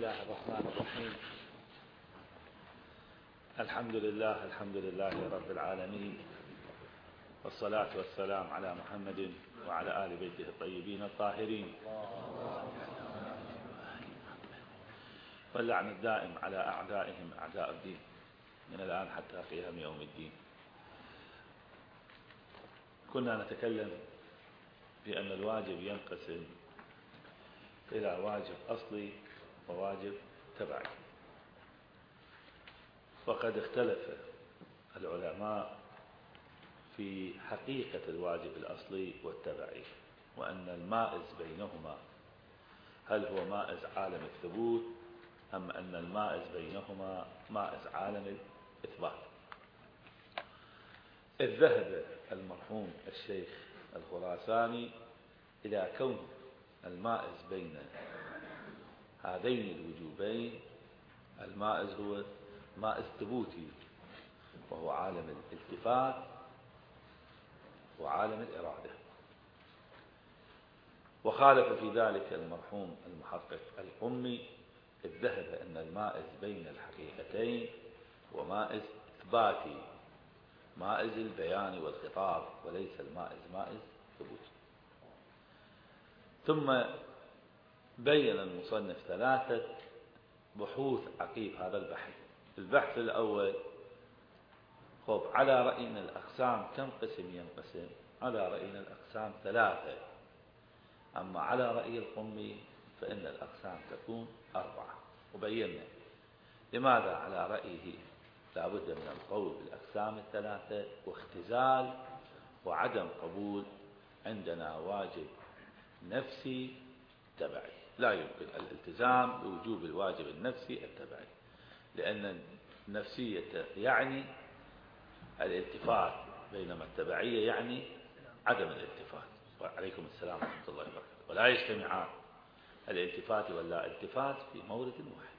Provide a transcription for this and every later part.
الله الرحمن الرحيم. الحمد لله رب العالمين، والصلاة والسلام على محمد وعلى آل بيته الطيبين الطاهرين، واللعن الدائم على أعدائهم أعداء الدين من الآن حتى قيام يوم الدين. كنا نتكلم في أن الواجب ينقسم إلى واجب أصلي وواجب تبعي، وقد اختلف العلماء في حقيقة الواجب الأصلي والتبعي، وأن المائز بينهما هل هو مائز عالم الثبوت أم أن المائز بينهما مائز عالم الإثبات. إذ ذهب المرحوم الشيخ الخراساني إلى كون المائز بين هذين الوجوبين المائز هو مائز ثبوتي، وهو عالم الالتفات وعالم الإرادة. وخالف في ذلك المرحوم المحقق القمي، إذ ذهب أن المائز بين الحقيقتين ومائز إثباتي، مائز البيان والخطاب، وليس المائز مائز ثبوتي. ثم بين المصنف ثلاثة بحوث عقيب هذا البحث. البحث الأول، على رأينا الأقسام كم قسم ينقسم؟ على رأينا الأقسام ثلاثة، أما على رأي القمي فإن الأقسام تكون أربعة. وبينا لماذا على رأيه لا بد من القول بالأقسام الثلاثة، واختزال وعدم قبول عندنا واجب نفسي تبعي. لا يمكن الالتزام بوجوب الواجب النفسي التبعي، لأن النفسية يعني الالتفات، بينما التبعية يعني عدم الالتفات. وعليكم السلام ورحمة الله وبركاته. ولا يجتمعان الالتفات واللا التفات في مورد واحد.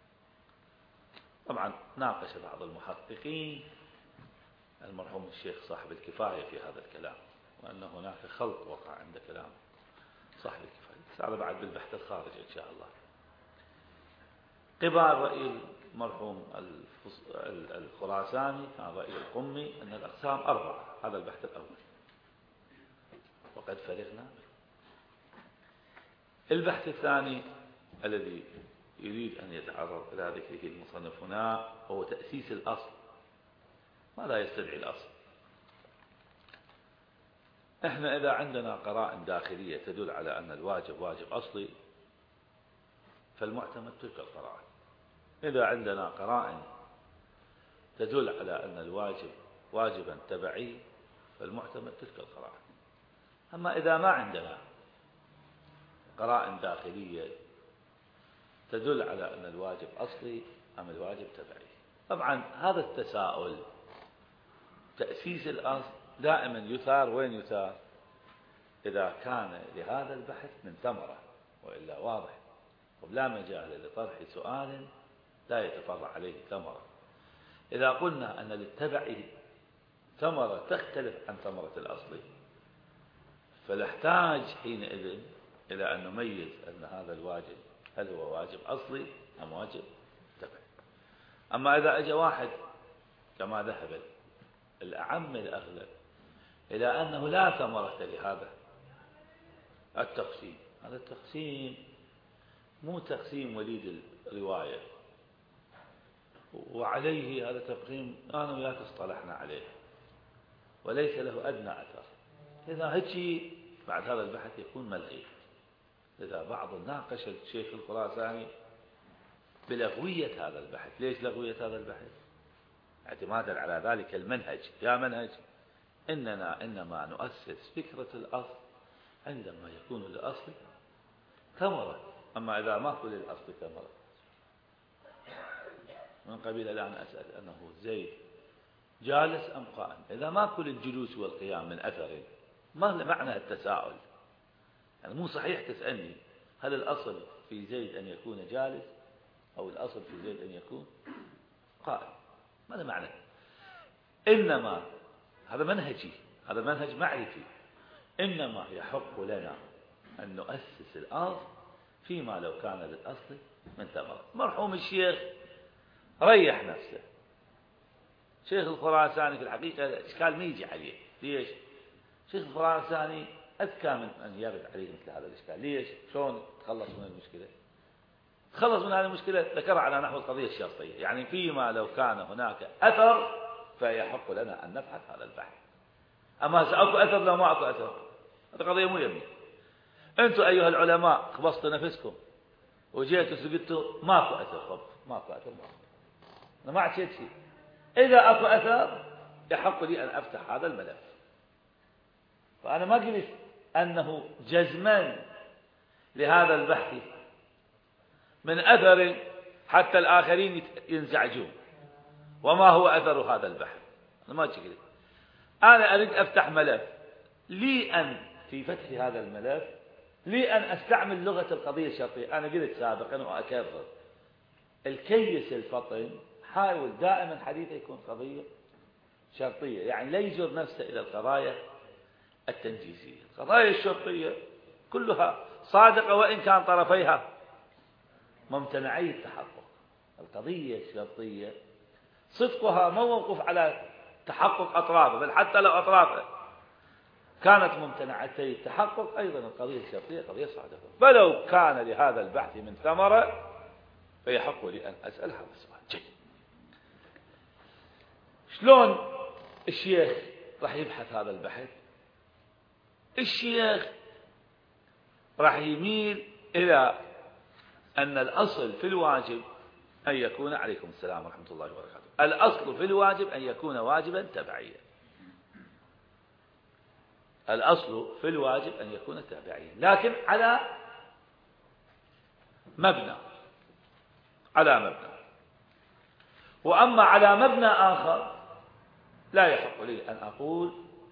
طبعا ناقش بعض المحققين المرحوم الشيخ صاحب الكفاية في هذا الكلام، وأن هناك خلط وقع عند كلام صاحب الكفاية، بس هذا بعد بالبحث الخارجي إن شاء الله. قبال رأي المرحوم الخراساني كان رأي القمي أن الأقسام أربعة. هذا البحث الأول، وقد فرغنا. البحث الثاني الذي يريد أن يتعرض إلى ذكره المصنف هنا هو تأسيس الأصل. ماذا يستدعي الأصل؟ إحنا إذا عندنا قرائن داخلية تدل على أن الواجب واجب أصلي فالمعتمد تلك القرائن. إذا عندنا قرائن تدل على أن الواجب واجبا تبعي فالمعتمد تلك القرائن. أما إذا ما عندنا قرائن داخلية تدل على أن الواجب أصلي أم الواجب تبعي. طبعا هذا التساؤل تأسيس الأصل دائما يثار. وين يثار؟ إذا كان لهذا البحث من ثمرة، وإلا واضح ولا مجال لطرح سؤال لا يتفرع عليه ثمرة. إذا قلنا أن للتبع ثمرة تختلف عن ثمرة الأصل فنحتاج حينئذ إلى أن نميز أن هذا الواجب هل هو واجب أصلي أم واجب تبعي. أما إذا أجى واحد كما ذهب الأعم الأغلب إلى أنه لا ثمرة لهذا التقسيم، هذا التقسيم مو تقسيم وليد الرواية، وعليه هذا التقسيم أنا وياك اصطلحنا عليه وليس له أدنى أثر. إذا هيك بعد هذا البحث يكون ملغي. إذا بعض ناقش الشيخ الخراساني بلغوية هذا البحث. ليش لغوية هذا البحث؟ اعتمادا على ذلك المنهج. يا منهج إننا إنما نؤسس فكرة الأصل عندما يكون للأصل ثمرة. أما إذا ما كل للأصل ثمرة، من قبيل الآن أسأل أنه زيد جالس أم قائم، إذا ما كل الجلوس والقيام من أثر، ما معنى التساؤل؟ يعني مو صحيح تسألني هل الأصل في زيد أن يكون جالس أو الأصل في زيد أن يكون قائم. ماذا معنى؟ إنما هذا منهجي، هذا منهج معرفي. إنما يحق لنا أن نؤسس الأصل فيما لو كان للأصل من ثمرة. مرحوم الشيخ ريح نفسه، شيخ الخراساني في الحقيقة الإشكال ما يجي عليه. ليش؟ شيخ الخراساني أذكى من أن يرد عليه مثل هذا الإشكال. ليش؟ شلون تخلص من المشكلة؟ تخلص من هذه المشكلة ذكرها على نحو القضية الشرطية، يعني فيما لو كان هناك أثر فيحق لنا أن نبحث هذا البحث. أما سأكو أثر لو ما أكو أثر هذه قضية مو يمي. أنتم أيها العلماء خبصتوا نفسكم وجيتوا سقطتوا ماكو أثر، ماكو أثر، أنا ما عشيت شيء. إذا أكو أثر يحق لي أن أفتح هذا الملف. فأنا ما قلت أنه جزما لهذا البحث من أثر حتى الآخرين ينزعجون. وما هو أثر هذا البحث؟ أنا ما قلت. أنا أريد أفتح ملف، لي أن في فتح هذا الملف لي أن أستعمل لغة القضية الشرطية. أنا قلت سابقا وأكرر، الكيس الفطن حاول دائما حديثه يكون قضية شرطية، يعني لا يجر نفسه إلى القضايا التنجيزية. القضايا الشرطية كلها صادقة وإن كان طرفيها ممتنعي التحقق. القضية الشرطية صدقها ما موقف على تحقق أطرافه، بل حتى لو أطرافه كانت ممتنعتي التحقق أيضا القضية الشرطية قضية صادقة. فلو كان لهذا البحث من ثمرة فيحق لي أن أسأل هذا السؤال. جيد. شلون الشيخ راح يبحث هذا البحث؟ الشيخ راح يميل إلى أن الأصل في الواجب أن يكون، عليكم السلام ورحمة الله وبركاته، الأصل في الواجب أن يكون واجبا تبعيا. الأصل في الواجب أن يكون تبعيا، لكن على مبنى، وأما على مبنى آخر لا يحق لي أن أقول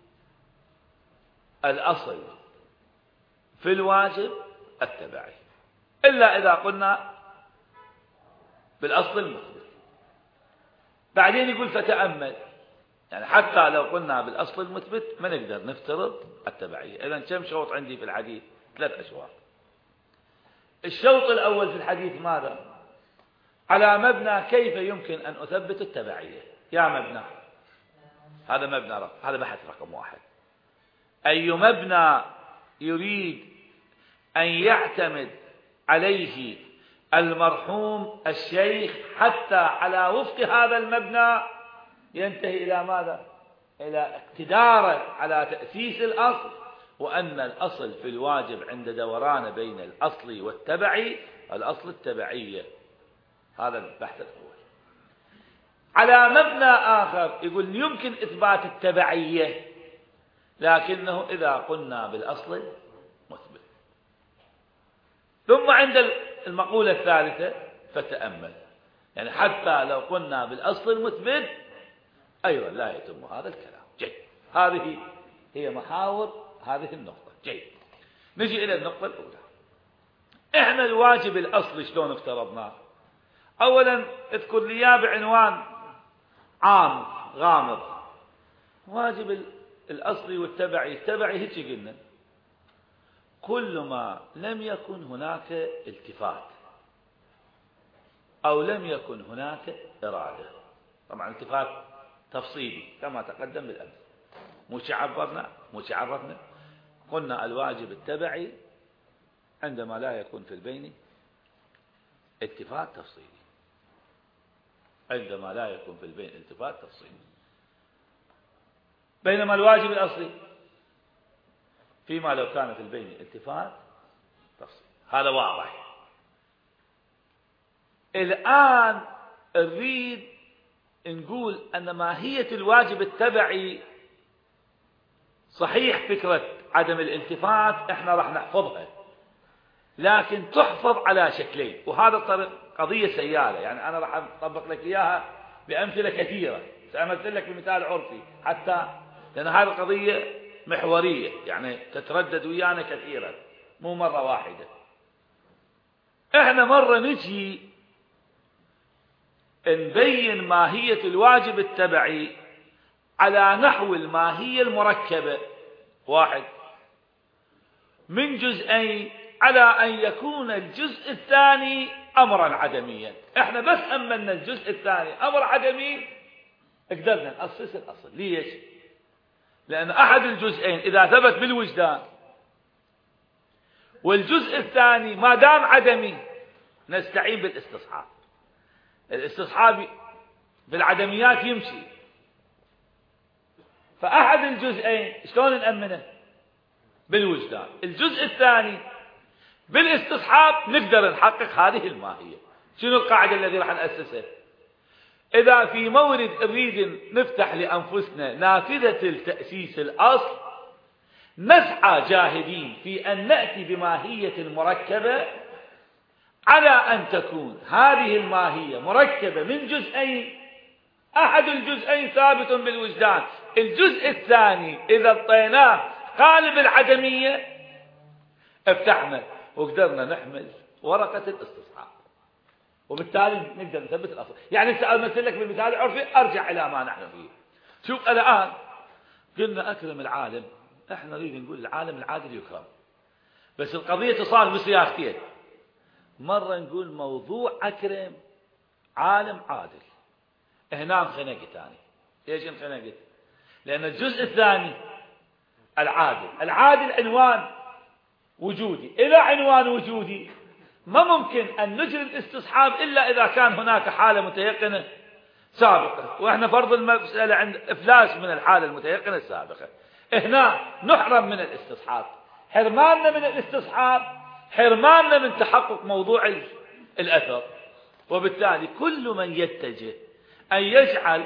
الأصل في الواجب التبعي إلا إذا قلنا بالأصل المثبت. بعدين يقول فتأمل، يعني حتى لو قلنا بالأصل المثبت ما نقدر نفترض التبعية. إذن كم شوط عندي في الحديث؟ 3 أشواط. الشوط الأول في الحديث ماذا؟ على مبنى كيف يمكن أن أثبت التبعية. يا مبنى، هذا مبنى هذا بحث رقم 1. أي مبنى يريد أن يعتمد عليه المرحوم الشيخ حتى على وفق هذا المبنى ينتهي إلى ماذا؟ إلى اقتداره على تأسيس الأصل، وأن الأصل في الواجب عند دوران بين الأصل والتبعي الأصل التبعية. هذا البحث الأول. على مبنى آخر يقول يمكن إثبات التبعية لكنه إذا قلنا بالأصل مثبت. ثم عند المقولة الثالثة فتأمل، يعني حتى لو قلنا بالأصل المثبت أيضا لا يتم هذا الكلام. جيد. هذه هي محاور هذه النقطة. جيد. نجي إلى النقطة الأولى. إحنا الواجب الأصلي شلون افترضناه؟ أولا اذكر لي بعنوان عام غامض. واجب الأصلي والتبعي. التبعي هيك قلنا كل ما لم يكن هناك التفات أو لم يكن هناك إرادة. طبعا التفات تفصيلي كما تقدم بالأمس. مش عرفنا قلنا الواجب التبعي عندما لا يكون في البين التفات تفصيلي. عندما لا يكون في البين التفات تفصيلي. بينما الواجب الأصلي فيما لو كان في البين التفات تفصيلي. هذا واضح. الآن نريد نقول أن ماهية الواجب التبعي صحيح فكرة عدم الالتفات احنا راح نحفظها، لكن تحفظ على شكلين، وهذا قضية سيالة. يعني أنا راح أطبق لك إياها بأمثلة كثيرة، سأمثل لك بمثال عرفي حتى لأن هذه القضية محورية، يعني تتردد ويانا كثيرا مو مرة واحدة. احنا مرة نجي نبين ماهية الواجب التبعي على نحو الماهية المركبة. 1 من جزئين على أن يكون الجزء الثاني أمرا عدميا. احنا بس أمنا الجزء الثاني أمر عدمي قدرنا نأسس الأصل. ليش؟ لأن أحد الجزئين إذا ثبت بالوجدان والجزء الثاني ما دام عدمي نستعين بالاستصحاب. الاستصحاب بالعدميات يمشي، فأحد الجزئين شلون نأمنه؟ بالوجدان. الجزء الثاني بالاستصحاب نقدر نحقق هذه الماهية. شنو القاعدة التي راح نأسسها؟ إذا في مورد نريد نفتح لأنفسنا نافذة التأسيس الأصل نسعى جاهدين في أن نأتي بماهية مركبة على أن تكون هذه الماهية مركبة من جزئين، أحد الجزئين ثابت بالوجدان، الجزء الثاني إذا اعطيناه قالب العدمية افتحنا وقدرنا نحمل ورقة الاستصحاب، وبالتالي نقدر نثبت الأصل. يعني أمثل لك بالمثال العرفي، أرجع إلى ما نحن فيه. شوف الآن قلنا أكرم العالم، احنا نريد نقول العالم العادل يكرم، بس القضية تصال بصياغتين. مرة نقول موضوع أكرم عالم عادل، هنا انخنقت ثاني. ليش انخنقت؟ لأن الجزء الثاني العادل عنوان وجودي، إلى عنوان وجودي ما ممكن أن نجري الاستصحاب إلا إذا كان هناك حالة متيقنة سابقة، وإحنا فرض المسألة عند إفلاس من الحالة المتيقنة السابقة. هنا نحرم من الاستصحاب، حرماننا من الاستصحاب حرماننا من تحقق موضوع الأثر. وبالتالي كل من يتجه أن يجعل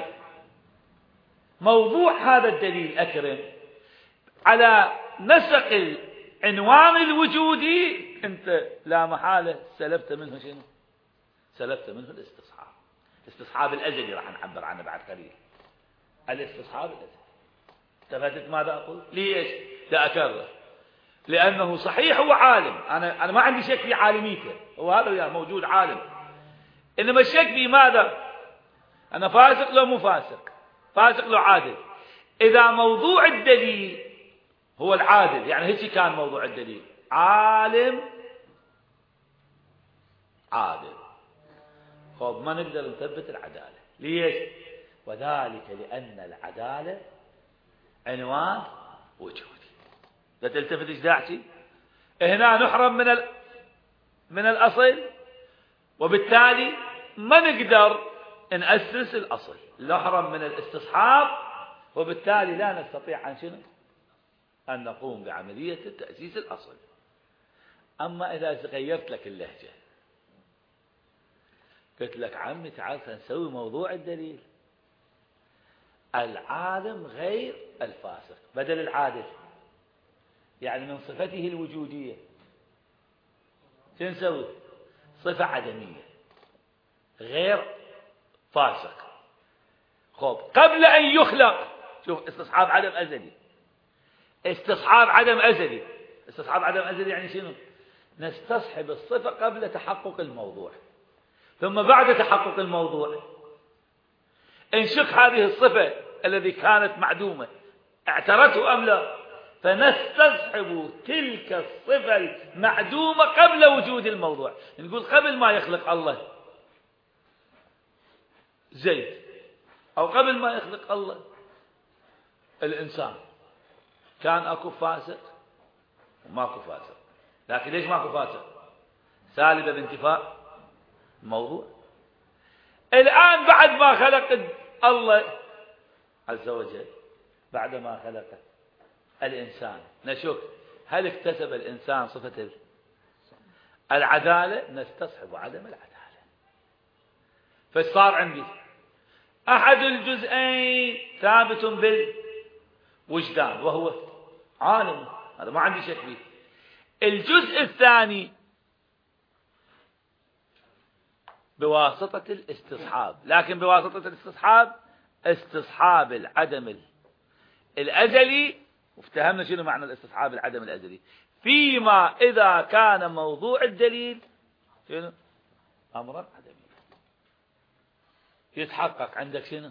موضوع هذا الدليل أكرم على نسق العنوان الوجودي، أنت لا محالة سلبت منه شنو؟ سلبت منه الاستصحاب. الاستصحاب الأزلي راح نعبر عنه بعد قليل. الاستصحاب الأزلي. استفدت ماذا أقول؟ ليش؟ لا أكرر، لأنه صحيح هو عالم، أنا ما عندي شك في عالميته، هو هذا موجود عالم، إنما الشك في ماذا؟ أنا فاسق لو مو فاسق، فاسق لو عادل. إذا موضوع الدليل هو العادل، يعني هيك كان موضوع الدليل عالم عادل، خب ما نقدر نثبت العدالة. ليش؟ وذلك لأن العدالة عنوان وجودي. لا تلتفت ايش داعتي؟ هنا نحرم من الأصل، وبالتالي ما نقدر نأسس الأصل، نحرم من الاستصحاب، وبالتالي لا نستطيع أن شنو؟ أن نقوم بعملية تأسيس الأصل. أما إذا غيرت لك اللهجة قلت لك عمي تعال نسوي موضوع الدليل، العالم غير الفاسق بدل العادل، يعني من صفته الوجودية شو نسوي؟ صفة عدمية غير فاسق. خب قبل أن يخلق، شوف استصحاب عدم أزلي، استصحاب عدم أزلي. استصحاب عدم أزلي يعني شنو؟ نستصحب الصفة قبل تحقق الموضوع، ثم بعد تحقق الموضوع انشق هذه الصفة التي كانت معدومة اعترته أم لا، فنستصحب تلك الصفة المعدومة قبل وجود الموضوع. نقول قبل ما يخلق الله زيد، أو قبل ما يخلق الله الإنسان، كان أكو فاسق وماكو فاسق. لكن ليش ماكو فاسق؟ سالبة بانتفاء الموضوع. الآن بعد ما خلق الله عز وجل، بعد ما خلق الإنسان نشك هل اكتسب الإنسان صفة العدالة؟ نستصحب عدم العدالة. فصار عندي أحد الجزئين ثابت بالوجدان وهو عالم، هذا ما عندي شك فيه. الجزء الثاني بواسطة الاستصحاب، لكن بواسطة الاستصحاب استصحاب العدم الأزلي. وافتهمنا شنو معنى الاستصحاب العدم الأزلي؟ فيما إذا كان موضوع الدليل شنو؟ أمرا عدمي. يتحقق عندك شنو؟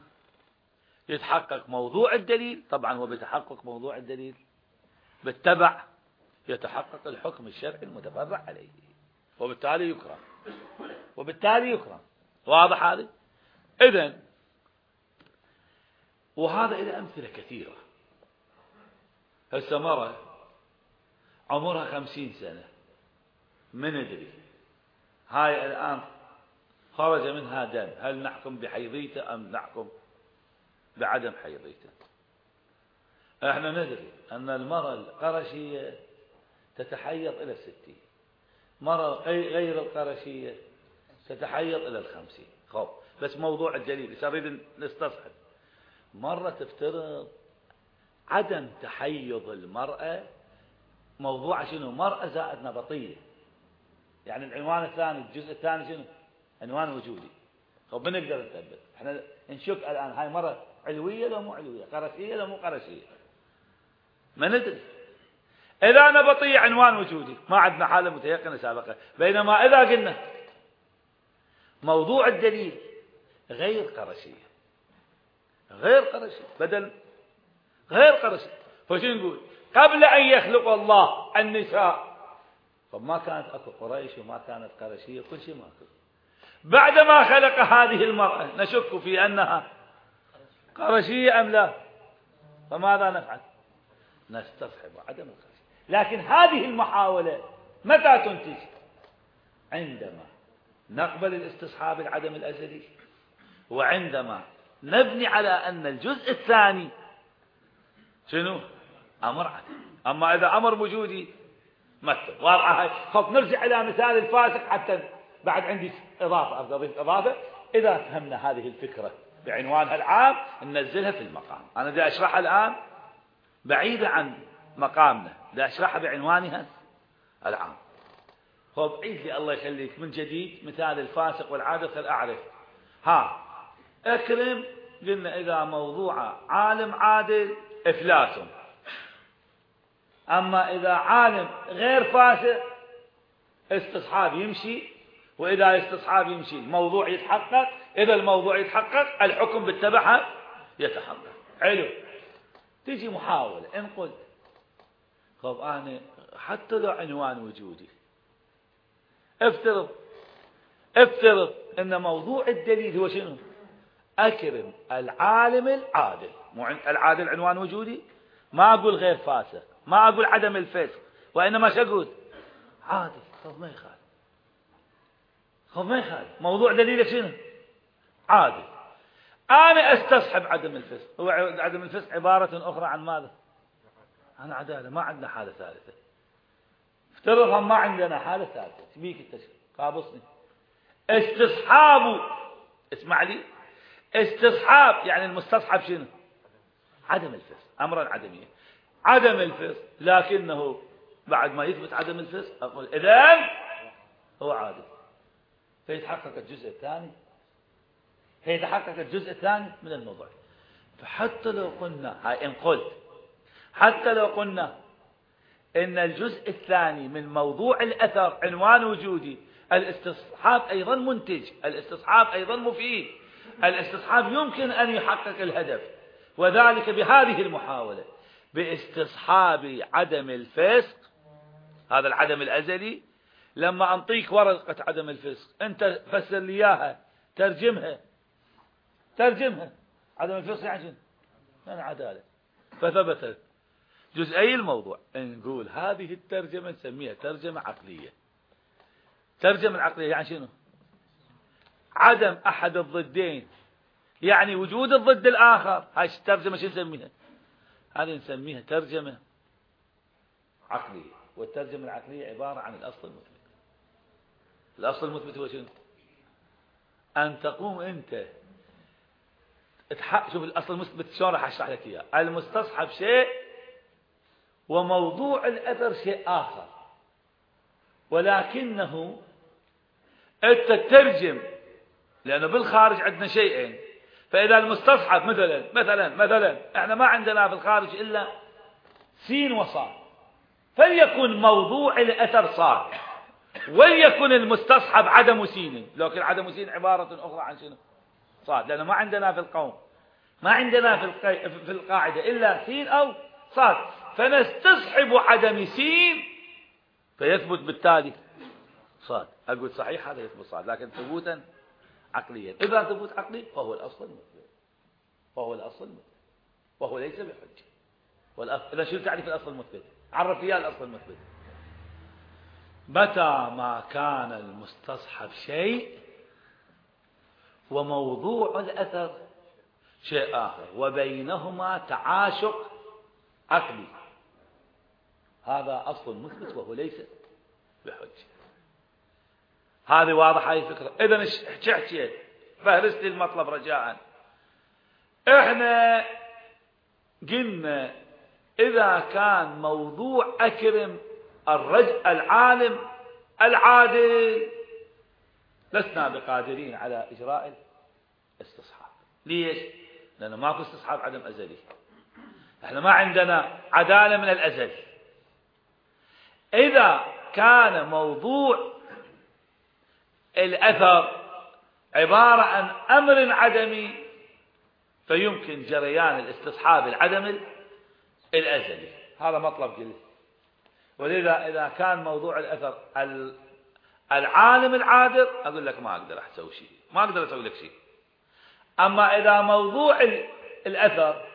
يتحقق موضوع الدليل، طبعا وبتحقق موضوع الدليل بالتبع يتحقق الحكم الشرعي المتفرع عليه، وبالتالي يكرم. واضح هذا؟ إذن وهذا إلى أمثلة كثيرة. هسه مرة عمرها 50 سنة، من ندري هاي الآن خرج منها دم، هل نحكم بحيضيته أم نحكم بعدم حيضيته؟ احنا ندري أن المرأة القرشية تتحيض إلى 60، مرة غير القرشية تتحيض إلى 50. خب بس موضوع الدليل نريد نستصحب. مرة تفترض عدم تحيض المرأة موضوع شنو؟ مرأة زائد نبطية، يعني العنوان الثاني الجزء الثاني شنو؟ عنوان وجودي. خب بنقدر نثبت احنا نشك الآن هاي مرة علوية لو مو علوية، قرشية لو مو قرشية، ما ندري. إذا نبطية عنوان وجودي ما عندنا حالة متيقنة سابقا، بينما إذا قلنا موضوع الدليل غير قرشية، بدل غير قرشية، فشو نقول؟ قبل أن يخلق الله النساء طب ما كانت أكو قريش وما كانت قرشية، كل شيء ماكو. بعدما خلق هذه المرأة نشك في أنها قرشية أم لا، فماذا نفعل؟ نستصحب عدم القرشية. لكن هذه المحاولة متى تنتج؟ عندما نقبل الاستصحاب العدم الأزلي، وعندما نبني على أن الجزء الثاني شنو؟ أمر عدم. أما إذا أمر وجودي مثل واضحة هاي. خب نرجع إلى مثال الفاسق حتى بعد عندي إضافة، أضيف إضافة. إذا فهمنا هذه الفكرة بعنوانها العام ننزلها في المقام. أنا بدي أشرحها الآن بعيدة عن مقامنا، بدي أشرحها بعنوانها العام. خب عيد لي الله يخليك من جديد مثال الفاسق والعادل. خل أعرف أكرم. قلنا إذا موضوع عالم عادل إفلاس، أما إذا عالم غير فاسق استصحاب يمشي، وإذا استصحاب يمشي الموضوع يتحقق. إذا الموضوع يتحقق الحكم بالتبعها يتحقق. حلو. تجي محاولة إن قلت خب أنا حتى لو عنوان وجودي افترض أن موضوع الدليل هو شنو؟ أكرم العالم العادل. مو العادل عنوان وجودي، ما أقول غير فاسق، ما أقول عدم الفسق، وإنما شقول عادل. خب ما يخالف موضوع دليلك شنو؟ عادل. أنا أستصحب عدم الفسق. هو عدم الفسق عبارة أخرى عن ماذا؟ عن عدالة. ما عندنا حالة ثالثة. افترضها ما عندنا حالة ثالثة. تبيك التشريع قابصني. استصحاب، اسمع لي، استصحاب يعني المستصحب شنو؟ عدم الفسق، أمرا عدميا، عدم الفسق. لكنه بعد ما يثبت عدم الفسق أقول إذن هو عادل، فيتحقق الجزء الثاني من الموضوع. فحتى لو قلنا هاي إن قلت حتى لو قلنا إن الجزء الثاني من موضوع الأثر عنوان وجودي، الاستصحاب أيضا منتج، الاستصحاب أيضا مفيد، الاستصحاب يمكن أن يحقق الهدف، وذلك بهذه المحاولة باستصحاب عدم الفسق. هذا العدم الأزلي. لما أنطيك ورقة عدم الفسق أنت فسر لي إياها، ترجمها. عدم الفسق يعني شنو؟ يعني عدالة. فثبتت جزئي الموضوع. نقول هذه الترجمة نسميها ترجمة عقلية. ترجمة العقلية يعني شنو؟ عدم أحد الضدين، يعني وجود الضد الآخر. هاي الترجمة شو نسميها؟ هذه نسميها ترجمة عقلية. والترجمة العقلية عبارة عن الأصل المثبت. الأصل المثبت هو شنو؟ أن تقوم أنت شوف الأصل المثبت شلون راح أشرح لك إياه. المستصحب شيء وموضوع الأثر شيء آخر، ولكنه أنت تترجم، لأنه بالخارج عندنا شيئين. فإذا المستصحب مثلا احنا ما عندنا في الخارج إلا سين وصاد، فليكن موضوع الأثر صاد، وليكن المستصحب عدم سين. لكن عدم سين عبارة أخرى عن شنو؟ صاد. لأنه ما عندنا في القوم، ما عندنا في القاعدة إلا سين أو صاد، فنستصحب عدم سين فيثبت بالتالي صاد. أقول صحيح هذا يثبت صاد، لكن ثبوتا عقليا. إذا ثبوت عقلي فهو الأصل المثبت، وهو الأصل المثبت، وهو ليس بحجة. إذا شو تعرف الأصل المثبت؟ عرف إياه الأصل المثبت. متى ما كان المستصحب شيء وموضوع الأثر شيء آخر وبينهما تعاشق عقلي، هذا أصل مثبت وهو ليس بحجة. هذه واضحة هاي الفكرة. إذن حكيت فهرست المطلب رجاء. إحنا قلنا إذا كان موضوع أكرم العالم العادل لسنا بقادرين على إجراء الاستصحاب. ليش؟ لأنه ماكو استصحاب عدم أزلي، احنا ما عندنا عدالة من الأزل. إذا كان موضوع الأثر عبارة عن أمر عدمي فيمكن جريان الاستصحاب العدم الأزلي. هذا مطلب قلت. ولذا إذا كان موضوع الأثر العالم العادل أقول لك ما أقدر أسوي شيء، ما أقدر أسوي لك شيء. أما إذا موضوع الأثر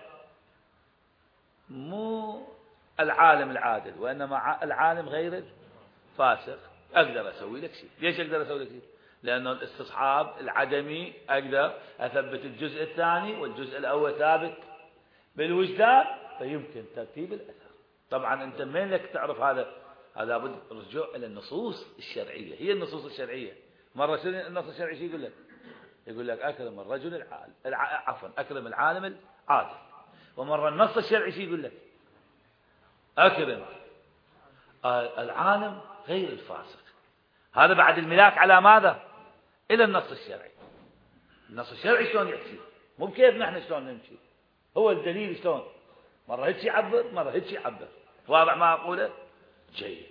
مو العالم العادل وإنما العالم غير الفاسق أقدر أسوي لك شيء. ليش أقدر أسوي لك شيء؟ لأنه الاستصحاب العدمي أقدر أثبت الجزء الثاني والجزء الأول ثابت بالوجدان، فيمكن ترتيب الأثر. طبعا أنت من لك تعرف هذا لابد الرجوع إلى النصوص الشرعية. هي النصوص الشرعية. مرة النص الشرعي شو يقول لك؟ يقول لك أكرم الرجل أكرم العالم العادل. ومرة النص الشرعي شو يقول لك؟ أكرم العالم غير الفاسق. هذا بعد الملاك على ماذا؟ إلى النص الشرعي. النص الشرعي شلون يحكي؟ مو بكيف نحن شلون نمشي. هو الدليل شلون؟ مرة هيك يعبر مرة هيك يعبر. واضح ما أقوله؟ جيد.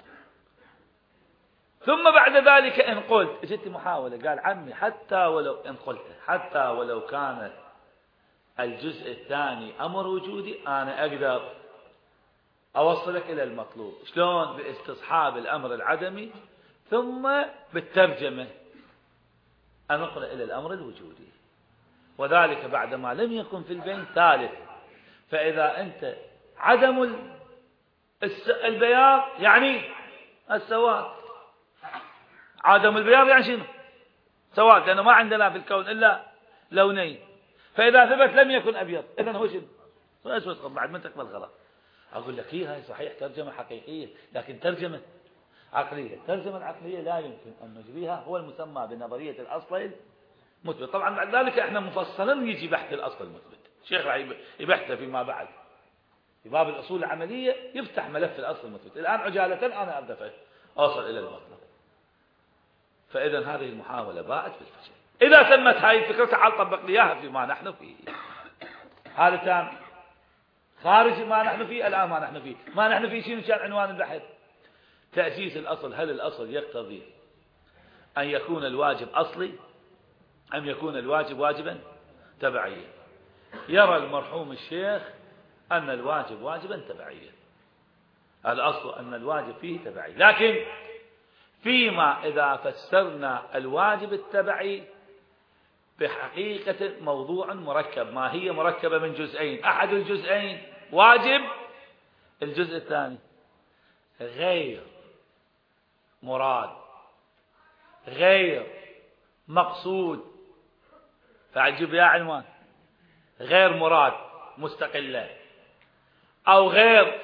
ثم بعد ذلك إن قلت اجت محاولة، قال عمي حتى ولو إن قلت حتى ولو كان الجزء الثاني أمر وجودي أنا أقدر أوصلك إلى المطلوب. شلون؟ باستصحاب الأمر العدمي ثم بالترجمة أنقل إلى الأمر الوجودي، وذلك بعدما لم يكن في البين ثالث. فإذا أنت عدم البياض يعني السواد، عدم البياض يعني شنو؟ سواد، لأنه ما عندنا في الكون إلا لونين. فإذا ثبت لم يكن أبيض إذن هو شنو؟ أسود. بعد من تقبل غلط. أقول لك هي صحيح ترجمة حقيقية لكن ترجمة عقلية. الترجمة العقلية لا يمكن أن نجريها، هو المسمى بنظرية الأصل المثبت. طبعا بعد ذلك احنا مفصلا يجي بحث الأصل المثبت. الشيخ راح يبحثه فيما بعد في باب الأصول العملية، يفتح ملف الأصل المثبت. الآن عجالة أنا أبدأ أوصل إلى المطلب. فإذا هذه المحاولة باءت بالفشل. إذا تمت هذه الفكرة تعال طبق لي إياها فيما نحن فيه. هذا تام خارج ما نحن فيه. الآن ما نحن فيه، ما نحن فيه شنو كان عنوان البحث؟ تأسيس الأصل. هل الأصل يقتضي أن يكون الواجب أصلي أم يكون الواجب واجبا تبعيا؟ يرى المرحوم الشيخ أن الواجب واجبا تبعيا. الأصل أن الواجب فيه تبعي، لكن فيما إذا فسرنا الواجب التبعي بحقيقة موضوع مركب، ما هي مركبة من جزئين، أحد الجزئين واجب، الجزء الثاني غير مراد غير مقصود. فأجيب يا عنوان غير مراد مستقلة أو غير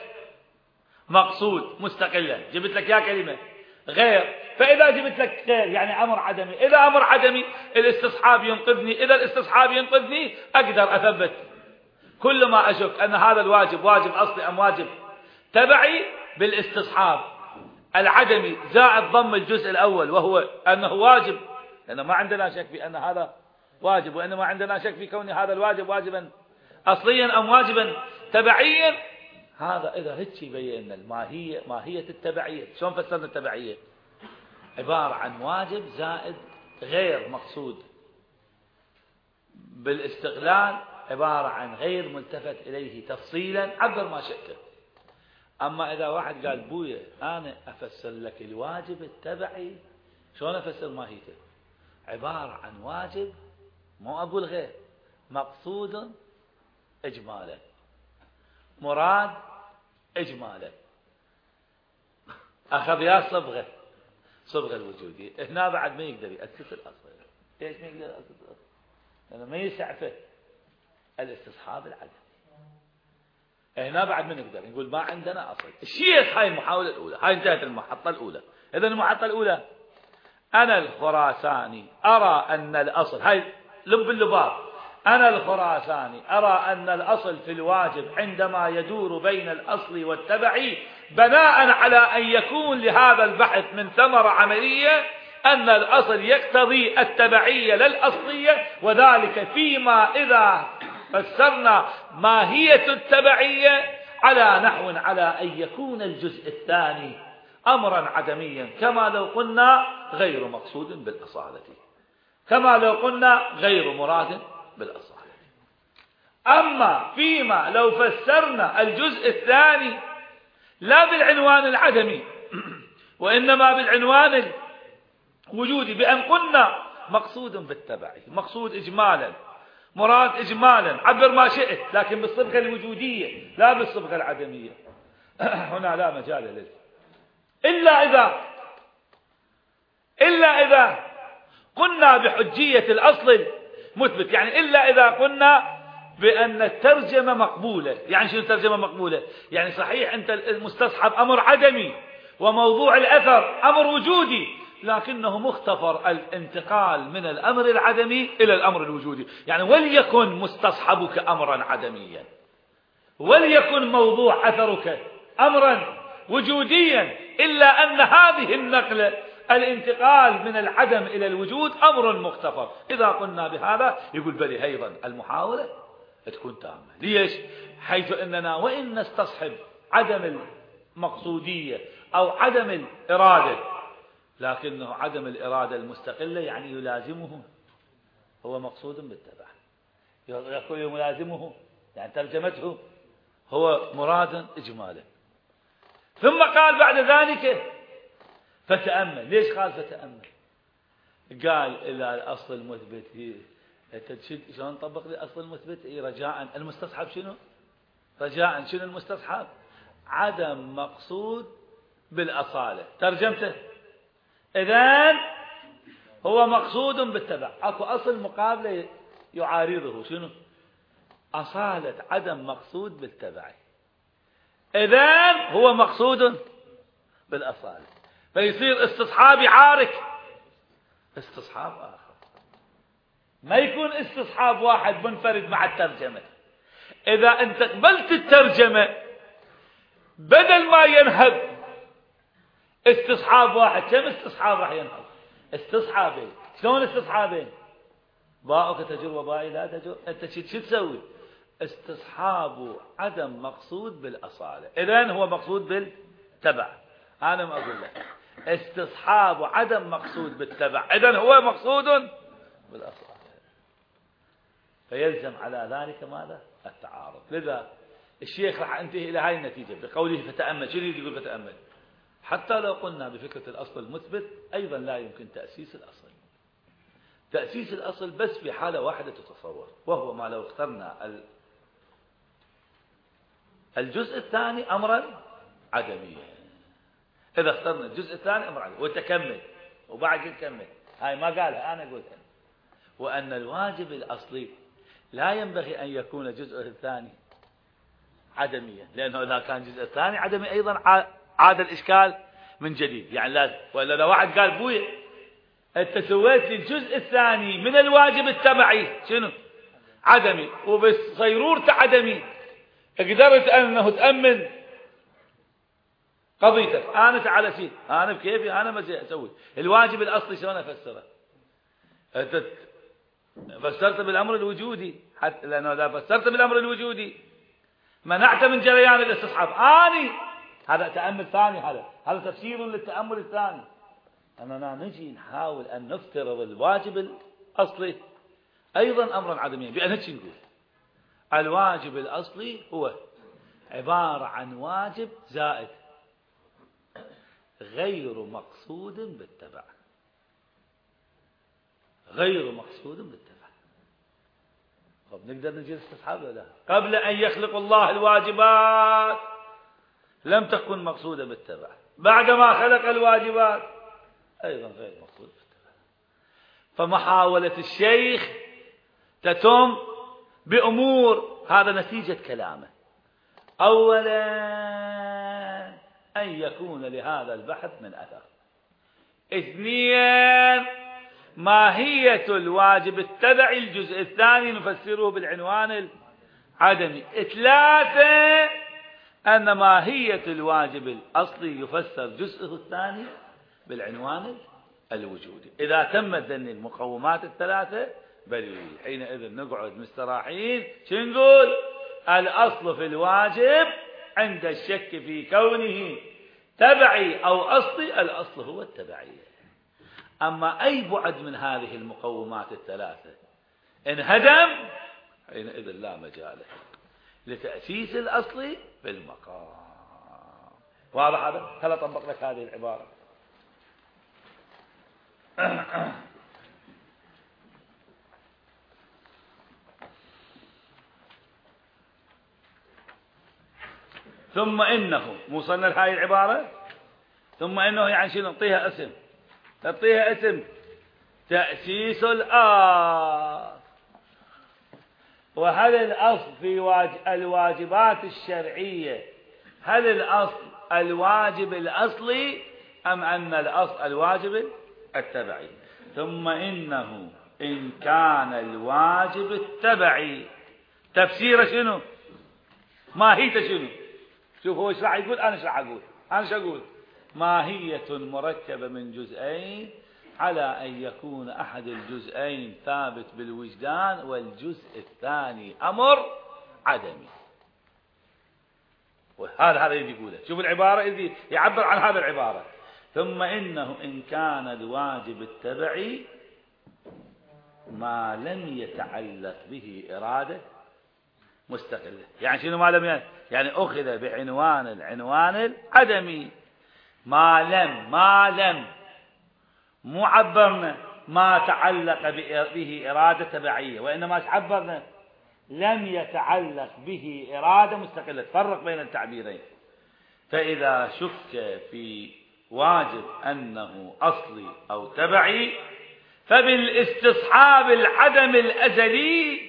مقصود مستقلة. جبت لك يا كلمة غير. فإذا جبت لك غير يعني أمر عدمي. إذا أمر عدمي الاستصحاب ينقذني. إذا الاستصحاب ينقذني أقدر أثبت كل ما أشك أن هذا الواجب واجب أصلي أم واجب تبعي بالاستصحاب العدمي زائد ضم الجزء الأول وهو أنه واجب، لأنه ما عندنا شك في أن هذا واجب، وإنما عندنا شك في كون هذا الواجب واجبا أصليا أم واجبا تبعيا. هذا إذا هيك يبين ماهية التبعية. شلون فسرنا التبعية؟ عبارة عن واجب زائد غير مقصود بالاستقلال، عبارة عن غير ملتفت إليه تفصيلا، عبر ما شئت. أما إذا واحد قال بويا أنا أفسر لك الواجب التبعي، شلون أفسر ماهيته؟ عبارة عن واجب، مو أقول غير، مقصود إجمالا، مراد إجمالا، أخذ يا صبغة الوجودية. هنا بعد ما يقدر يأسس الأصل. ليش ما يقدر يأسس الأصل؟ لأنه ما يسعفه الاستصحاب العددي. هنا بعد ما نقدر نقول ما عندنا أصل. الشيخ هاي المحاولة الأولى، هاي انتهت المحطة الأولى. إذن المحطة الأولى أنا الخراساني أرى أن الأصل، هاي لب اللباب، أنا الخراساني أرى أن الأصل في الواجب عندما يدور بين الأصل والتبعي بناء على أن يكون لهذا البحث من ثمرة عملية أن الأصل يقتضي التبعية للأصلية، وذلك فيما إذا فسرنا ماهية التبعية على نحو على أن يكون الجزء الثاني أمرا عدميا، كما لو قلنا غير مقصود بالأصالة، كما لو قلنا غير مراد بالأصالة. أما فيما لو فسرنا الجزء الثاني لا بالعنوان العدمي وإنما بالعنوان الوجودي، بأن قلنا مقصود بالتبعي، مقصود إجمالا، مراد إجمالا، عبر ما شئت، لكن بالصبغة الوجودية لا بالصبغة العدمية، هنا لا مجال للفهم إلا إذا قلنا بحجية الأصل المثبت، يعني إلا إذا قلنا بأن الترجمة مقبولة. يعني شنو الترجمة مقبولة؟ يعني صحيح أنت المستصحب أمر عدمي وموضوع الأثر أمر وجودي، لكنه مختفر الانتقال من الأمر العدمي إلى الأمر الوجودي. يعني وليكن مستصحبك أمرا عدميا، وليكن موضوع أثرك أمرا وجوديا، إلا أن هذه النقلة الانتقال من العدم إلى الوجود أمر مختفر. إذا قلنا بهذا يقول بلي أيضا المحاولة تكون تامة. ليش؟ حيث أننا وإن نستصحب عدم المقصودية أو عدم الإرادة، لكنه عدم الإرادة المستقلة يعني يلازمه هو مقصود بالتبع، يقول يلازمه يعني ترجمته هو مراد إجمالا. ثم قال بعد ذلك فتأمل. ليش قال فتأمل؟ قال إلى الأصل المثبت شلون نطبق الأصل المثبت؟ رجاء المستصحب شنو؟ رجاء شنو المستصحب؟ عدم مقصود بالأصالة، ترجمته إذن هو مقصود بالتبع. أكو أصل مقابله يعارضه، شنو؟ أصالة عدم مقصود بالتبع، إذن هو مقصود بالأصالة، فيصير استصحاب يعارك استصحاب آخر، ما يكون استصحاب واحد منفرد مع الترجمة. إذا أنت قبلت الترجمة بدل ما ينهب استصحاب واحد، كم استصحاب راح ينهب؟ استصحابين. شلون استصحابين؟ باءك تجر وبائي لا تجر. أنت شو تسوي؟ استصحاب عدم مقصود بالأصالة، إذن هو مقصود بالتبع. أنا ما أقول لك استصحاب عدم مقصود بالتبع، إذن هو مقصود بالأصالة، فيلزم على ذلك ماذا؟ التعارض. لذا الشيخ راح انتهي إلى هاي النتيجة بقوله فتأمل. شو يقول فتأمل؟ حتى لو قلنا بفكرة الأصل المثبت أيضا لا يمكن تأسيس الأصل. تأسيس الأصل بس في حالة واحدة تتصور، وهو ما لو اخترنا الجزء الثاني أمرا عدميا. إذا اخترنا الجزء الثاني أمر عدمي وتكمل وبعد نكمل، هاي ما قالها أنا قلتها، وأن الواجب الأصلي لا ينبغي أن يكون الجزء الثاني عدميا، لأنه إذا كان الجزء الثاني عدمي أيضا عاد الإشكال من جديد. يعني لا، ولا لو واحد قال بوي أنت سويت لي الجزء الثاني من الواجب التبعي شنو؟ عدمي، وبصيرورته عدمي، قدرت أنه تأمن قضيتك. أنا تعال سيد، أنا بكيفي، أنا ما أسوي الواجب الأصلي شلون أفسره؟ أنت فسرت بالأمر الوجودي، حتى لأنه إذا فسرت بالأمر الوجودي منعت من جريان الاستصحاب. هذا تأمل ثاني، هذا تفسير للتأمل الثاني. أننا نجي نحاول أن نفترض الواجب الأصلي أيضا أمرا عدميا، بأن نقول الواجب الأصلي هو عبارة عن واجب زائد غير مقصود بالتبع، غير مقصود بالتبع. طب نقدر نجي نستصحب ولا لا؟ قبل أن يخلق الله الواجبات لم تكن مقصودة بالتبع، بعدما خلق الواجبات أيضا غير مقصود بالتبع. فمحاولة الشيخ تتم بأمور، هذا نتيجة كلامه. أولا أن يكون لهذا البحث من أثر. اثنين ماهية الواجب التبعي الجزء الثاني نفسره بالعنوان العدمي. ثلاثة أن ماهية الواجب الأصلي يفسر جزءه الثاني بالعنوان الوجودي. إذا تمت ذني المقومات الثلاثة بل حينئذ نقعد مستراحين شو نقول؟ الأصل في الواجب عند الشك في كونه تبعي أو أصلي الأصل هو التبعية. أما أي بعد من هذه المقومات الثلاثة انهدم حينئذ لا مجال لتأسيس الأصل في المقام. واضح هذا؟ هل أطبق لك هذه العبارة؟ ثم إنه وصلنا لهذه العبارة. ثم إنه يعني شنو؟ نعطيها اسم، تعطيها اسم تأسيس الأصل. وهل الأصل في الواجبات الشرعية هل الأصل الواجب الأصلي أم أن الأصل الواجب التبعي؟ ثم إنه إن كان الواجب التبعي تفسير شنو؟ ماهيته شنو؟ شوف هو ايش راح يقول، أنا ايش راح أقول. أنا ايش أقول؟ ماهية مركبة من جزئين على أن يكون أحد الجزئين ثابت بالوجدان والجزء الثاني أمر عدمي. وهذا يجي يقوله. شوف العبارة يجي يعبر عن هذا العبارة. ثم إنه إن كان الواجب التبعي ما لم يتعلق به إرادة مستقلة. يعني شنو ما لم يعني أخذ بعنوان العنوان العدمي. ما لم مو عبرنا ما تعلق به إرادة تبعية، وإنما عبرنا لم يتعلق به إرادة مستقلة. تفرق بين التعبيرين. فإذا شك في واجب أنه أصلي أو تبعي فبالاستصحاب العدم الأزلي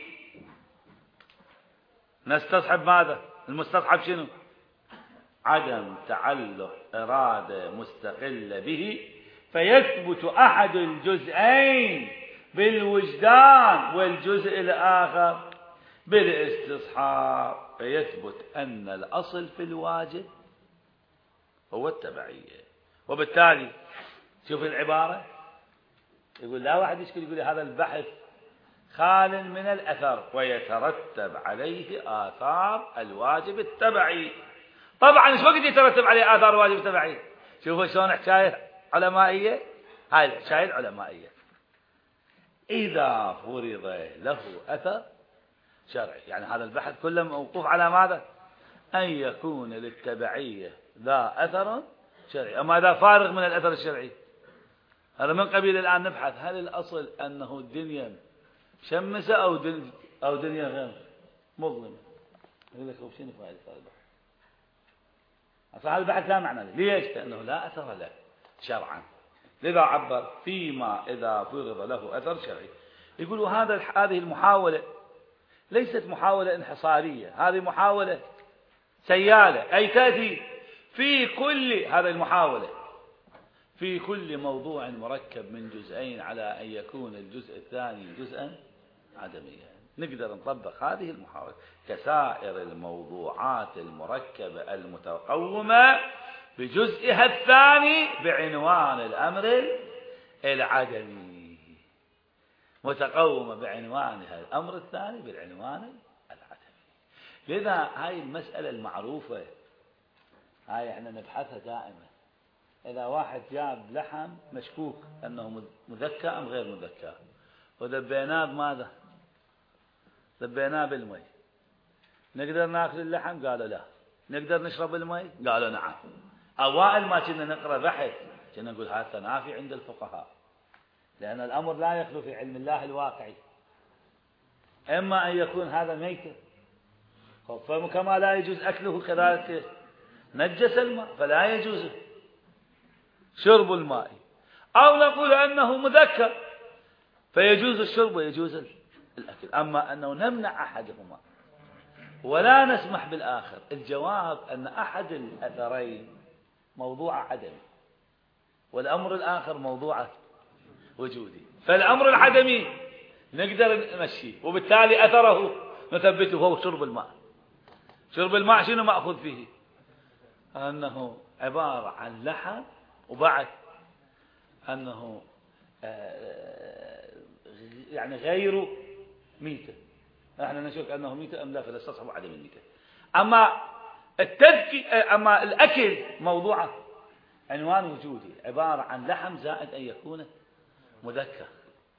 نستصحب ماذا؟ المستصحب شنو؟ عدم تعلق إرادة مستقلة به، فيثبت أحد الجزئين بالوجدان والجزء الآخر بالاستصحاب، فيثبت أن الأصل في الواجب هو التبعية. وبالتالي شوف العبارة يقول لا واحد يشكل يقول هذا البحث خال من الأثر ويترتب عليه آثار الواجب التبعي. طبعا ايش وقت يترتب عليه آثار الواجب التبعي؟ شوفوا شلون حكاية علمائية. هاي الحكاية علمائية. إذا فرض له أثر شرعي، يعني هذا البحث كله موقوف على ماذا؟ أن يكون للتبعية ذا أثر شرعي. أما إذا فارغ من الأثر الشرعي هذا من قبيل الآن نبحث هل الأصل أنه الدنيا مشمسة أو دنيا غير مظلمة. يقول لك شنو فائدة هذا البحث؟ أصلا هذا البحث لا معنى له. ليش؟ لأنه لا أثر له شرعا. لذا عبر فيما إذا فرض له أثر شرعي. يقولوا هذه المحاولة ليست محاولة انحصارية، هذه محاولة سيالة، أي تأتي في كل هذه المحاولة في كل موضوع مركب من جزئين على أن يكون الجزء الثاني جزءا عدميا. نقدر نطبق هذه المحاولة كسائر الموضوعات المركبة المتقومة بجزئها الثاني بعنوان الأمر العدمي، متقومة بعنوانها الأمر الثاني بالعنوان العدمي. لذا هاي المسألة المعروفة هاي احنا نبحثها دائما. إذا واحد جاب لحم مشكوك أنه مذكى أم غير مذكى وذبيناه بماذا؟ ذبيناه بالمي، نقدر ناكل اللحم؟ قالوا لا، نقدر نشرب الماء؟ قالوا نعم. أوائل ما كنا نقرأ بحث كنا نقول هذا تنافي عند الفقهاء، لأن الأمر لا يخلو في علم الله الواقعي، إما أن يكون هذا ميتا فكما لا يجوز أكله كذلك نجس الماء فلا يجوز شرب الماء، أو نقول أنه مذكر فيجوز الشرب ويجوز الأكل. أما أنه نمنع أحدهما ولا نسمح بالآخر، الجواب أن أحد الأثرين موضوع عدمي والأمر الآخر موضوع وجودي، فالأمر العدمي نقدر نمشيه وبالتالي أثره نثبته هو شرب الماء. شرب الماء شنو مأخذ فيه؟ أنه عبارة عن لحم وبعد أنه يعني غير ميتة، نحن نشك أنه ميتة أم لا فنستصحب عدم الميتة. أما الأكل موضوع عنوان وجودي عبارة عن لحم زائد أن يكون مذكر.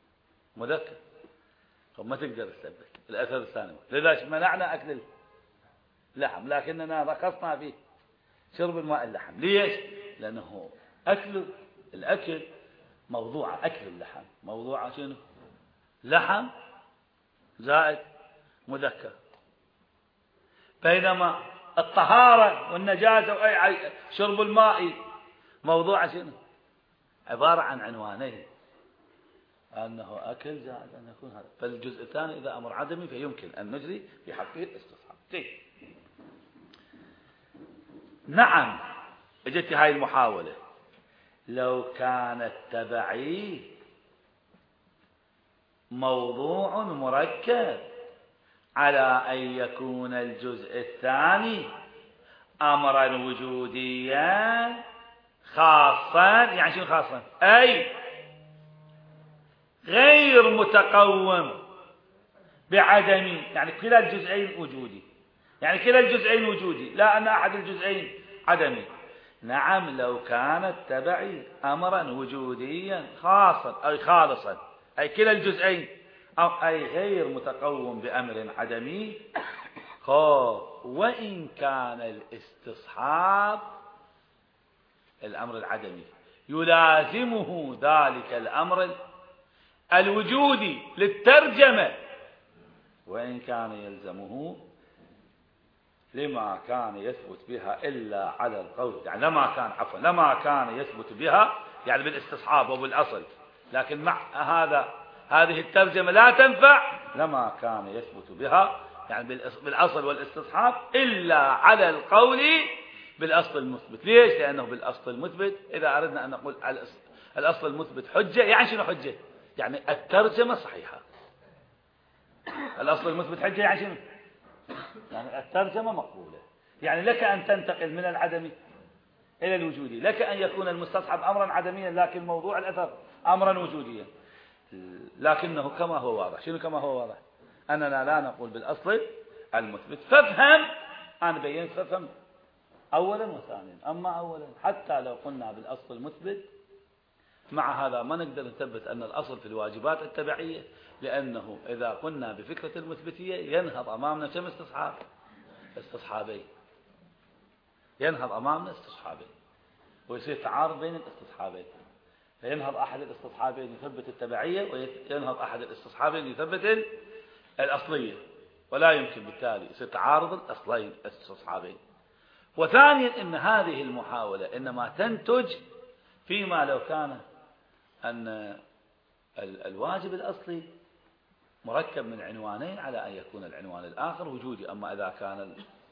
ما تقدر تثبت الأثر الثاني، لذلك منعنا أكل اللحم لكننا رخصنا في شرب الماء اللحم. ليش؟ لأنه الأكل موضوع أكل اللحم موضوع شنو؟ لحم زائد مذكر، بينما الطهارة والنجاسة شرب الماء موضوع شنو؟ عبارة عن عنوانين، أنه أكل زائد أن يكون هذا. فالجزء الثاني إذا أمر عدمي فيمكن أن نجري في حقه الاستصحاب. نعم، اجت هاي المحاولة لو كان التبعي موضوع مركب على أن يكون الجزء الثاني أمرا وجوديا خاصا، يعني شنو خاصا؟ أي غير متقوم بعدمي، يعني كلا الجزئين وجودي، يعني كلا الجزئين وجودي لا أن أحد الجزئين عدمي. نعم، لو كان التبعي أمرا وجوديا خاصا أي خالصا أي كلا الجزئين أي غير متقوم بأمر عدمي، وإن كان الاستصحاب الأمر العدمي يلازمه ذلك الأمر الوجودي للترجمة، وإن كان يلزمه لما كان يثبت بها إلا على القول، يعني لما كان يثبت بها يعني بالاستصحاب وبالأصل، لكن مع هذه الترجمة لا تنفع لما كان يثبت بها يعني بالأصل والاستصحاب إلا على القول بالأصل المثبت. ليش؟ لأنه بالأصل المثبت إذا أردنا أن نقول الأصل المثبت حجة، يعني شنو حجة؟ يعني الترجمة صحيحة. الأصل المثبت حجة يعني شنو؟ يعني الترجمة مقبولة، يعني لك أن تنتقل من العدمي إلى الوجودي، لك أن يكون المستصحب أمرا عدميا لكن موضوع الأثر أمرا وجوديا، لكنه كما هو واضح. شنو كما هو واضح؟ أننا لا نقول بالأصل المثبت. فافهم، أنا بينت فافهم أولا وثانيا. أما أولا حتى لو قلنا بالأصل المثبت مع هذا ما نقدر نثبت أن الأصل في الواجبات التبعية، لأنه إذا قلنا بفكرة المثبتية ينهض أمامنا كم استصحابين، ينهض أمامنا استصحابين ويصير تعارض بين الاستصحابين، فينهض أحد الاستصحابين يثبت التبعية وينهض أحد الاستصحابين يثبت الأصلية، ولا يمكن بالتالي يصير تعارض الأصلين الاستصحابين. وثانيا أن هذه المحاولة إنما تنتج فيما لو كان أن الواجب الأصلي مركب من عنوانين على أن يكون العنوان الآخر وجودي. أما إذا كان